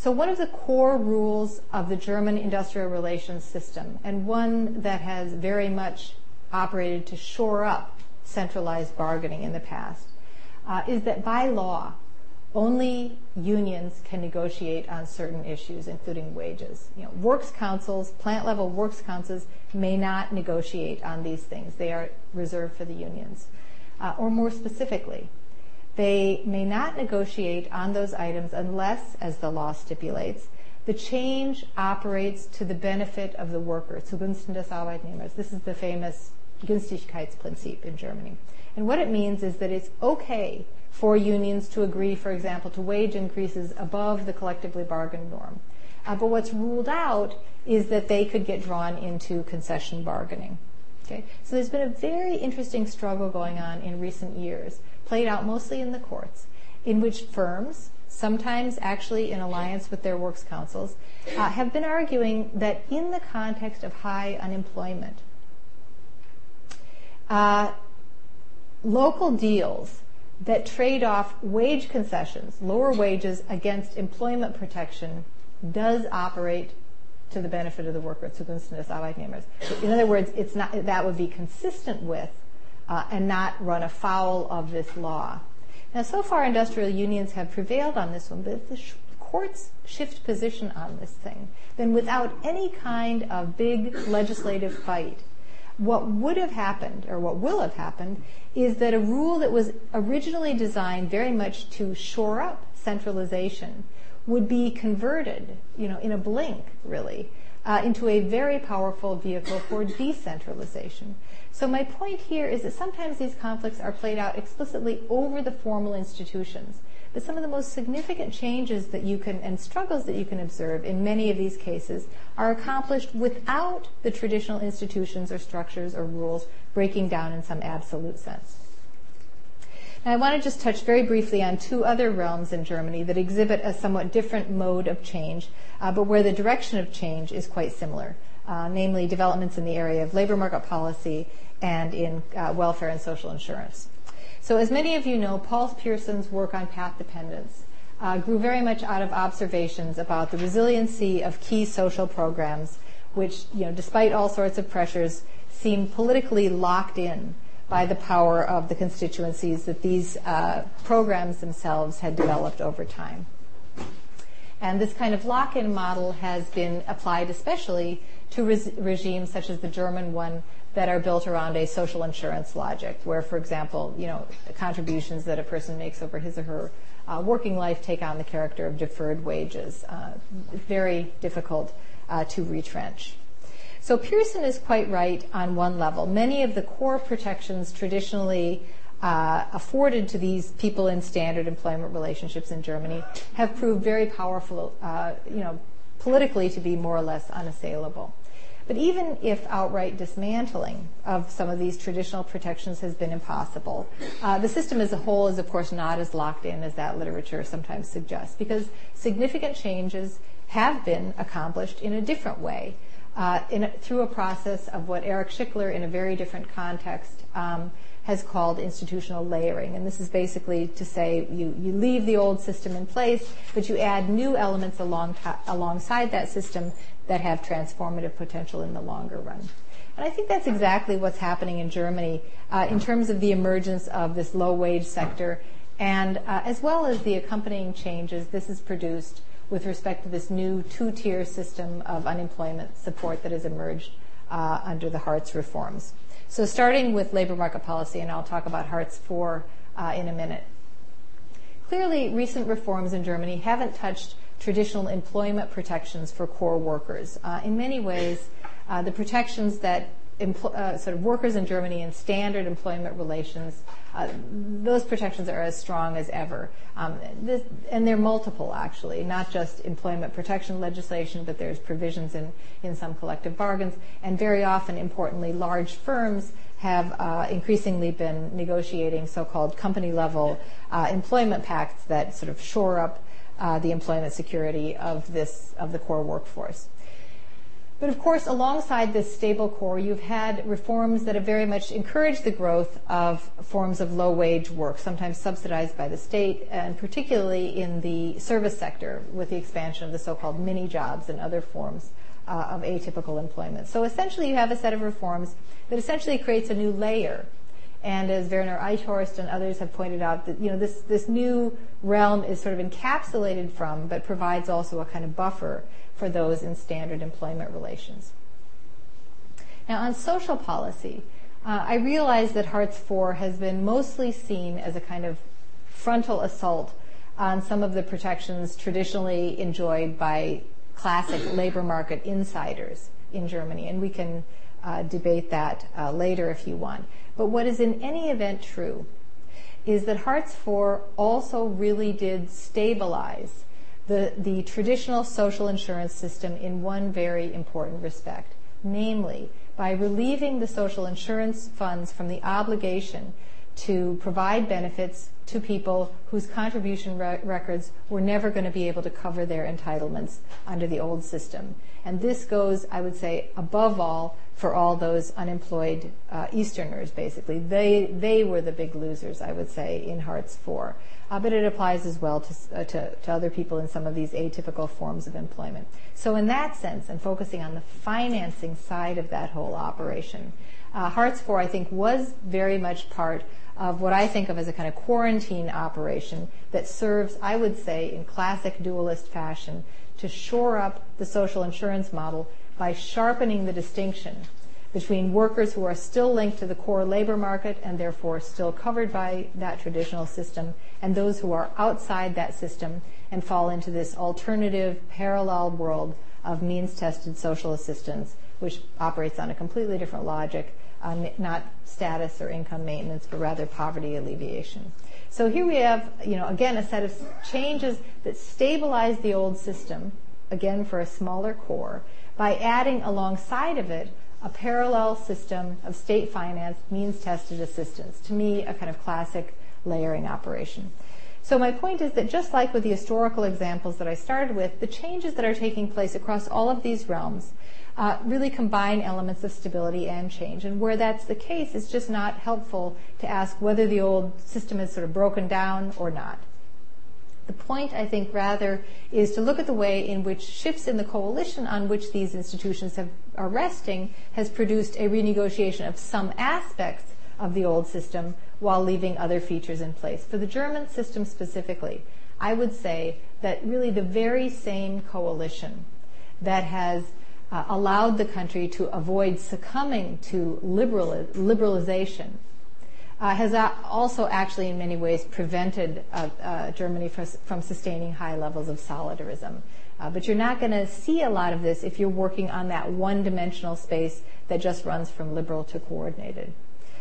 So one of the core rules of the German industrial relations system, and one that has very much operated to shore up centralized bargaining in the past, is that by law, only unions can negotiate on certain issues, including wages. Works councils, plant-level works councils, may not negotiate on these things. They are reserved for the unions. Or more specifically, they may not negotiate on those items unless, as the law stipulates, the change operates to the benefit of the workers, zugunsten des Arbeitnehmers. This is the famous Günstigkeitsprinzip in Germany. And what it means is that it's okay for unions to agree, for example, to wage increases above the collectively bargained norm. But what's ruled out is that they could get drawn into concession bargaining. Okay? So there's been a very interesting struggle going on in recent years, played out mostly in the courts, in which firms, sometimes actually in alliance with their works councils, have been arguing that in the context of high unemployment, local deals that trade off wage concessions, lower wages, against employment protection does operate to the benefit of the worker, zugunsten des Arbeitnehmers. In other words, it's not, that would be consistent with and not run afoul of this law. Now, so far, industrial unions have prevailed on this one, but if the courts shift position on this thing, then without any kind of big legislative fight, what would have happened, or what will have happened, is that a rule that was originally designed very much to shore up centralization would be converted, in a blink, really, into a very powerful vehicle for decentralization. So my point here is that sometimes these conflicts are played out explicitly over the formal institutions. But some of the most significant changes that you can, and struggles that you can observe in many of these cases, are accomplished without the traditional institutions or structures or rules breaking down in some absolute sense. Now, I want to just touch very briefly on two other realms in Germany that exhibit a somewhat different mode of change, but where the direction of change is quite similar, namely developments in the area of labor market policy and in welfare and social insurance. So as many of you know, Paul Pearson's work on path dependence grew very much out of observations about the resiliency of key social programs, which, despite all sorts of pressures, seem politically locked in by the power of the constituencies that these programs themselves had developed over time. And this kind of lock-in model has been applied especially to regimes such as the German one that are built around a social insurance logic, where, for example, the contributions that a person makes over his or her working life take on the character of deferred wages. It's very difficult to retrench. So Pearson is quite right on one level. Many of the core protections traditionally afforded to these people in standard employment relationships in Germany have proved very powerful, politically to be more or less unassailable. But even if outright dismantling of some of these traditional protections has been impossible, the system as a whole is, of course, not as locked in as that literature sometimes suggests, because significant changes have been accomplished in a different way, through a process of what Eric Schickler, in a very different context, has called institutional layering. And this is basically to say you leave the old system in place, but you add new elements alongside that system that have transformative potential in the longer run. And I think that's exactly what's happening in Germany in terms of the emergence of this low-wage sector, and as well as the accompanying changes this has produced with respect to this new two-tier system of unemployment support that has emerged under the Hartz reforms. So starting with labor market policy, and I'll talk about Hartz IV in a minute. Clearly, recent reforms in Germany haven't touched traditional employment protections for core workers. In many ways, the protections that sort of workers in Germany in standard employment relations, those protections are as strong as ever. And they're multiple, actually, not just employment protection legislation, but there's provisions in some collective bargains. And very often, importantly, large firms have increasingly been negotiating so-called company-level employment pacts that sort of shore up the employment security of the core workforce. But of course, alongside this stable core, you've had reforms that have very much encouraged the growth of forms of low-wage work, sometimes subsidized by the state, and particularly in the service sector with the expansion of the so-called mini-jobs and other forms of atypical employment. So essentially, you have a set of reforms that essentially creates a new layer. And as Werner Eichhorst and others have pointed out, that this new realm is sort of encapsulated from, but provides also a kind of buffer for those in standard employment relations. Now, on social policy, I realize that Hartz IV has been mostly seen as a kind of frontal assault on some of the protections traditionally enjoyed by classic labor market insiders in Germany, and we can debate that later if you want. But what is in any event true is that Hartz IV also really did stabilize the traditional social insurance system in one very important respect, namely by relieving the social insurance funds from the obligation to provide benefits to people whose contribution records were never going to be able to cover their entitlements under the old system. And this goes, I would say, above all, for all those unemployed Easterners, basically. They were the big losers, I would say, in Hartz IV. But it applies as well to other people in some of these atypical forms of employment. So in that sense, and focusing on the financing side of that whole operation, Hartz IV, I think, was very much part of what I think of as a kind of quarantine operation that serves, I would say, in classic dualist fashion, to shore up the social insurance model by sharpening the distinction between workers who are still linked to the core labor market and therefore still covered by that traditional system, and those who are outside that system and fall into this alternative parallel world of means-tested social assistance, which operates on a completely different logic, not status or income maintenance, but rather poverty alleviation. So here we have, again, a set of changes that stabilize the old system, again for a smaller core, by adding alongside of it a parallel system of state-financed, means-tested assistance. To me, a kind of classic layering operation. So my point is that just like with the historical examples that I started with, the changes that are taking place across all of these realms really combine elements of stability and change. And where that's the case, it's just not helpful to ask whether the old system is sort of broken down or not. The point, I think, rather, is to look at the way in which shifts in the coalition on which these institutions are resting has produced a renegotiation of some aspects of the old system while leaving other features in place. For the German system specifically, I would say that really the very same coalition that has allowed the country to avoid succumbing to liberalization has also actually in many ways prevented Germany from sustaining high levels of solidarism. But you're not going to see a lot of this if you're working on that one-dimensional space that just runs from liberal to coordinated.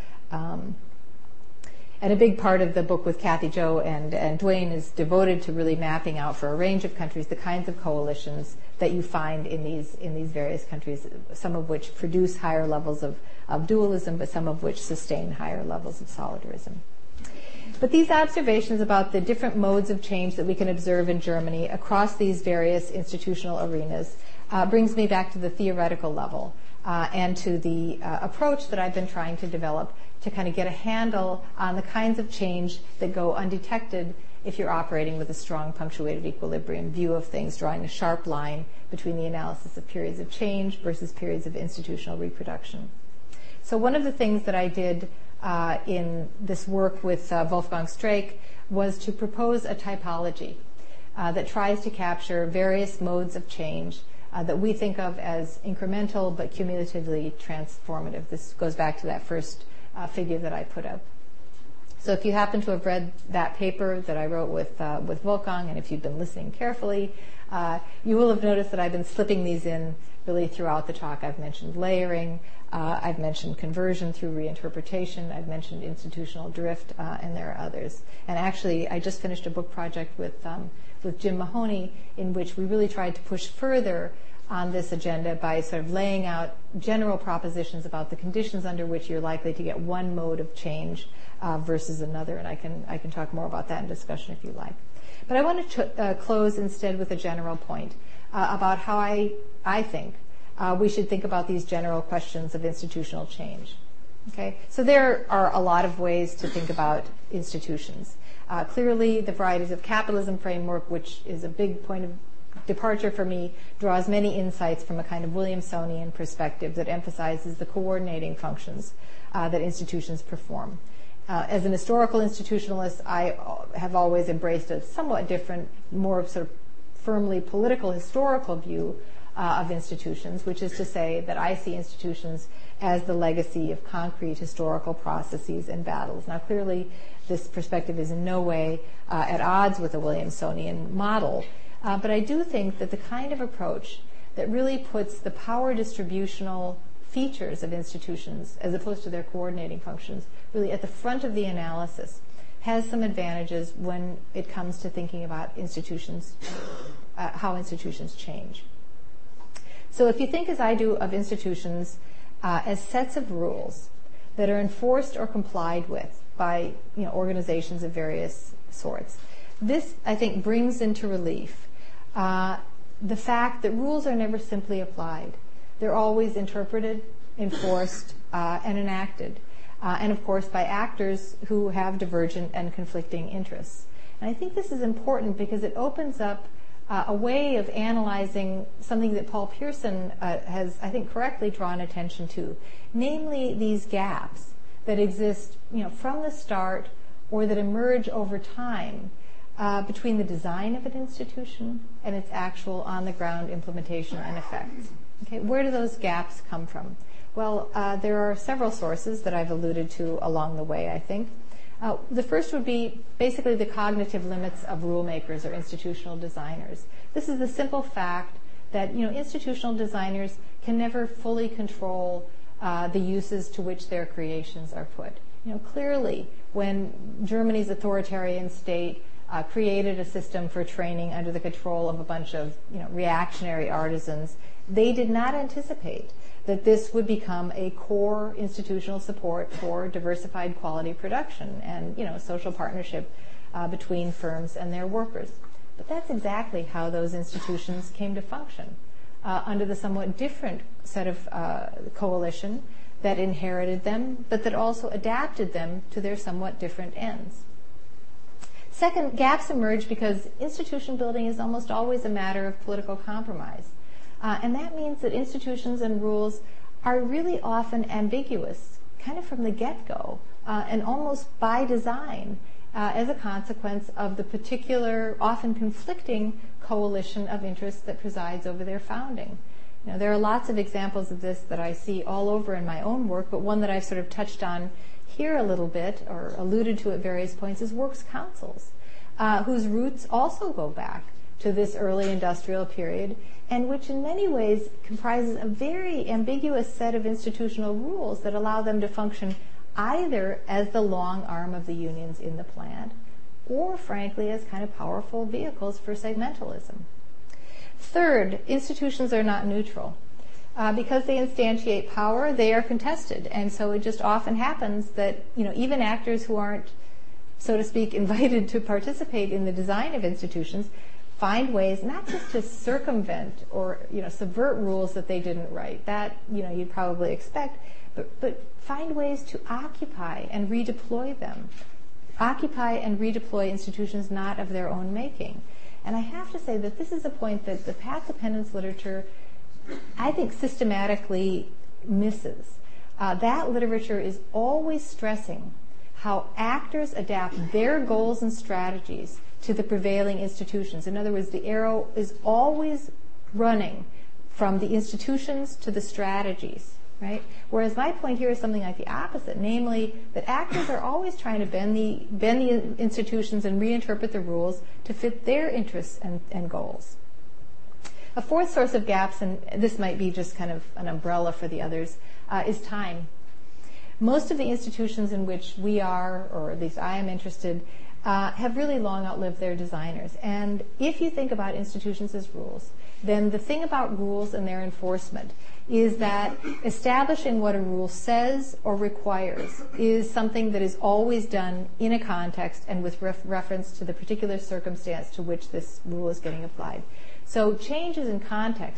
And a big part of the book with Kathy Jo and Dwayne is devoted to really mapping out for a range of countries the kinds of coalitions that you find in these various countries, some of which produce higher levels of dualism, but some of which sustain higher levels of solidarism. But these observations about the different modes of change that we can observe in Germany across these various institutional arenas brings me back to the theoretical level and to the approach that I've been trying to develop to kind of get a handle on the kinds of change that go undetected if you're operating with a strong punctuated equilibrium view of things, drawing a sharp line between the analysis of periods of change versus periods of institutional reproduction. So one of the things that I did in this work with Wolfgang Streeck was to propose a typology that tries to capture various modes of change that we think of as incremental but cumulatively transformative. This goes back to that first figure that I put up. So if you happen to have read that paper that I wrote with Wolfgang, and if you've been listening carefully, you will have noticed that I've been slipping these in really throughout the talk. I've mentioned layering, I've mentioned conversion through reinterpretation, I've mentioned institutional drift, and there are others. And actually, I just finished a book project with Jim Mahoney in which we really tried to push further on this agenda by sort of laying out general propositions about the conditions under which you're likely to get one mode of change versus another, and I can talk more about that in discussion if you like. But I want to close instead with a general point about how I think we should think about these general questions of institutional change. Okay, so there are a lot of ways to think about institutions. Clearly, the Varieties of Capitalism framework, which is a big point of departure for me, draws many insights from a kind of Williamsonian perspective that emphasizes the coordinating functions that institutions perform. As an historical institutionalist, I have always embraced a somewhat different, more sort of firmly political historical view of institutions, which is to say that I see institutions as the legacy of concrete historical processes and battles. Now, clearly, this perspective is in no way at odds with the Williamsonian model, but I do think that the kind of approach that really puts the power distributional features of institutions, as opposed to their coordinating functions, really at the front of the analysis, has some advantages when it comes to thinking about institutions, how institutions change. So if you think, as I do, of institutions as sets of rules that are enforced or complied with by organizations of various sorts, this, I think, brings into relief the fact that rules are never simply applied. They're always interpreted, enforced, and enacted, and of course by actors who have divergent and conflicting interests. And I think this is important because it opens up a way of analyzing something that Paul Pierson has, I think, correctly drawn attention to, namely these gaps that exist, from the start or that emerge over time between the design of an institution and its actual on-the-ground implementation and effects. Okay, where do those gaps come from? Well, there are several sources that I've alluded to along the way, I think. The first would be basically the cognitive limits of rule makers or institutional designers. This is the simple fact that institutional designers can never fully control the uses to which their creations are put. Clearly, when Germany's authoritarian state created a system for training under the control of a bunch of reactionary artisans, they did not anticipate that this would become a core institutional support for diversified quality production and social partnership between firms and their workers. But that's exactly how those institutions came to function under the somewhat different set of coalition that inherited them, but that also adapted them to their somewhat different ends. Second, gaps emerge because institution building is almost always a matter of political compromise. And that means that institutions and rules are really often ambiguous, kind of from the get-go, and almost by design, as a consequence of the particular, often conflicting coalition of interests that presides over their founding. There are lots of examples of this that I see all over in my own work, but one that I've sort of touched on here a little bit, or alluded to at various points, is works councils, whose roots also go back to this early industrial period, and which in many ways comprises a very ambiguous set of institutional rules that allow them to function either as the long arm of the unions in the plant, or frankly as kind of powerful vehicles for segmentalism. Third, institutions are not neutral. Because they instantiate power, they are contested, and so it just often happens that even actors who aren't, so to speak, invited to participate in the design of institutions find ways not just to circumvent or subvert rules that they didn't write. That you'd probably expect, but find ways to occupy and redeploy them. Occupy and redeploy institutions not of their own making. And I have to say that this is a point that the path dependence literature, I think, systematically misses. That literature is always stressing how actors adapt their goals and strategies to the prevailing institutions. In other words, the arrow is always running from the institutions to the strategies, right? Whereas my point here is something like the opposite, namely that actors are always trying to bend the institutions and reinterpret the rules to fit their interests and goals. A fourth source of gaps, and this might be just kind of an umbrella for the others, is time. Most of the institutions in which we are, or at least I am interested, have really long outlived their designers. And if you think about institutions as rules, then the thing about rules and their enforcement is that establishing what a rule says or requires is something that is always done in a context and with reference to the particular circumstance to which this rule is getting applied. So changes in context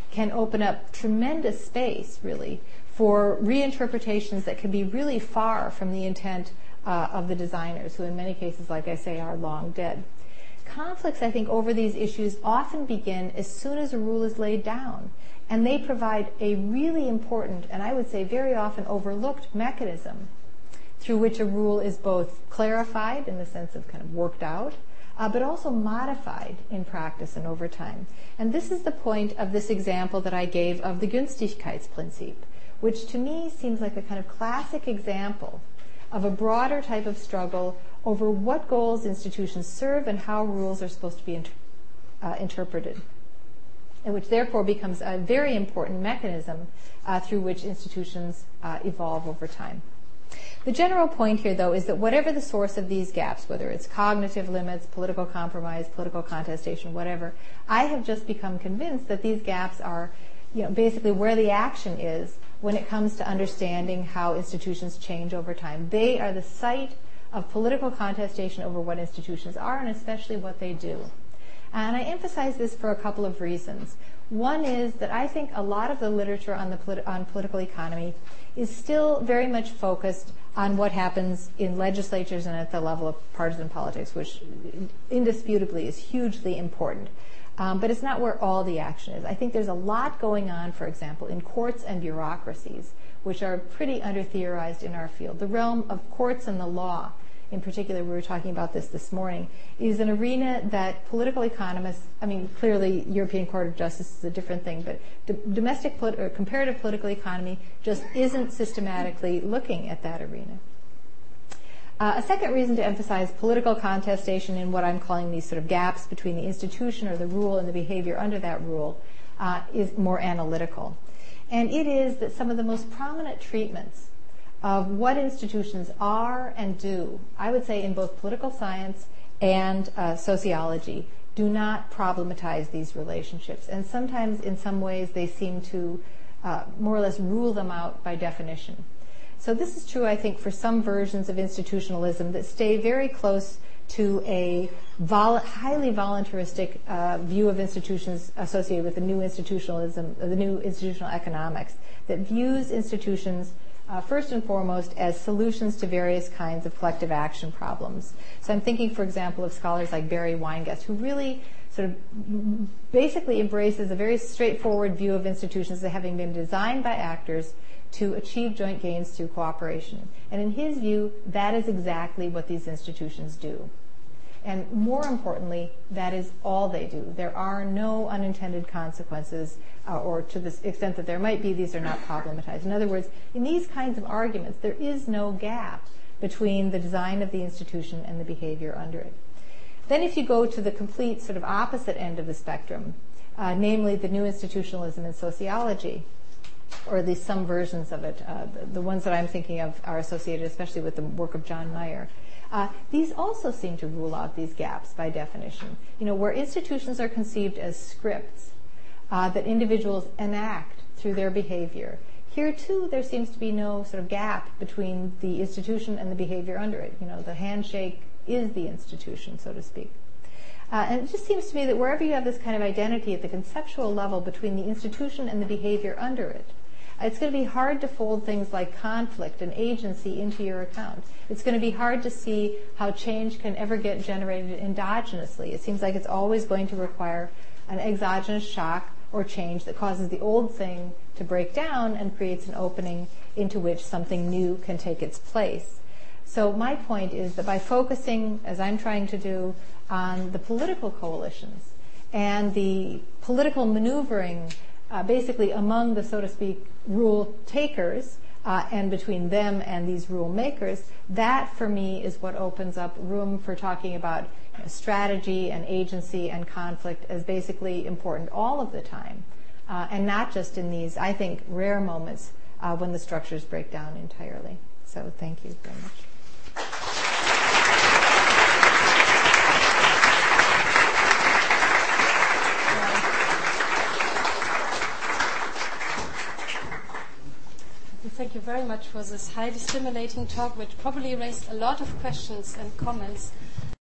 can open up tremendous space, really, for reinterpretations that can be really far from the intent of the designers, who in many cases, like I say, are long dead. Conflicts, I think, over these issues often begin as soon as a rule is laid down, and they provide a really important, and I would say very often overlooked, mechanism through which a rule is both clarified in the sense of kind of worked out, but also modified in practice and over time. And this is the point of this example that I gave of the Günstigkeitsprinzip, which to me seems like a kind of classic example of a broader type of struggle over what goals institutions serve and how rules are supposed to be interpreted, and which therefore becomes a very important mechanism through which institutions evolve over time. The general point here, though, is that whatever the source of these gaps, whether it's cognitive limits, political compromise, political contestation, whatever, I have just become convinced that these gaps are, basically where the action is when it comes to understanding how institutions change over time. They are the site of political contestation over what institutions are, and especially what they do. And I emphasize this for a couple of reasons. One is that I think a lot of the literature on political economy is still very much focused on what happens in legislatures and at the level of partisan politics, which indisputably is hugely important. But it's not where all the action is. I think there's a lot going on, for example, in courts and bureaucracies, which are pretty under-theorized in our field. The realm of courts and the law, in particular, we were talking about this morning, is an arena that political economists, clearly European Court of Justice is a different thing, but domestic or comparative political economy just isn't systematically looking at that arena. A second reason to emphasize political contestation in what I'm calling these sort of gaps between the institution or the rule and the behavior under that rule is more analytical. And it is that some of the most prominent treatments of what institutions are and do, I would say in both political science and sociology, do not problematize these relationships. And sometimes, in some ways, they seem to more or less rule them out by definition. So this is true, I think, for some versions of institutionalism that stay very close to a highly voluntaristic view of institutions associated with the new institutionalism, the new institutional economics, that views institutions first and foremost as solutions to various kinds of collective action problems. So I'm thinking, for example, of scholars like Barry Weingast, who really sort of basically embraces a very straightforward view of institutions as having been designed by actors to achieve joint gains through cooperation. And in his view, that is exactly what these institutions do. And more importantly, that is all they do. There are no unintended consequences, or to the extent that there might be, these are not problematized. In other words, in these kinds of arguments, there is no gap between the design of the institution and the behavior under it. Then if you go to the complete sort of opposite end of the spectrum, namely the new institutionalism in sociology, or at least some versions of it, the ones that I'm thinking of are associated especially with the work of John Mayer. These also seem to rule out these gaps by definition. Where institutions are conceived as scripts that individuals enact through their behavior, here too there seems to be no sort of gap between the institution and the behavior under it. The handshake is the institution, so to speak. And it just seems to me that wherever you have this kind of identity at the conceptual level between the institution and the behavior under it, it's going to be hard to fold things like conflict and agency into your account. It's going to be hard to see how change can ever get generated endogenously. It seems like it's always going to require an exogenous shock or change that causes the old thing to break down and creates an opening into which something new can take its place. So my point is that by focusing, as I'm trying to do, on the political coalitions and the political maneuvering basically among the, so to speak, rule takers and between them and these rule makers, that for me is what opens up room for talking about strategy and agency and conflict as basically important all of the time, and not just in these, I think, rare moments when the structures break down entirely. So thank you very much. Thank you very much for this highly stimulating talk, which probably raised a lot of questions and comments